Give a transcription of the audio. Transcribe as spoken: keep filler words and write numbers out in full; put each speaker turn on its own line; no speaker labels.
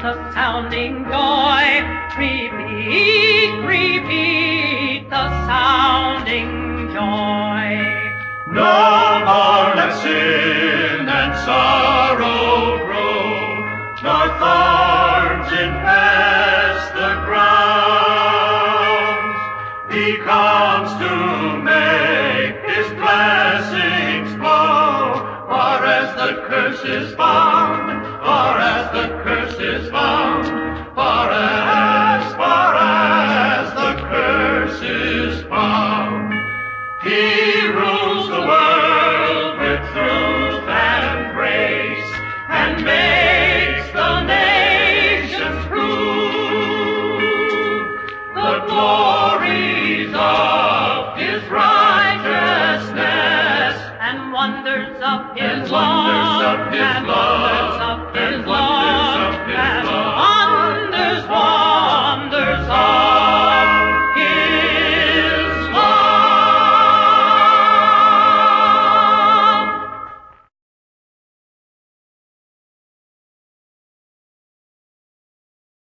the sounding joy. Repeat, repeat the sounding joy.
No more let sin and sorrow grow, nor thorns infest the ground. He comes to make his blessings flow, far as the curse is found, far as the curse is found, far as, far as the curse is found. He rules the world with truth and grace, and makes the nations prove the glories of his righteousness
and wonders of his
and wonders
love,
of his
and
love.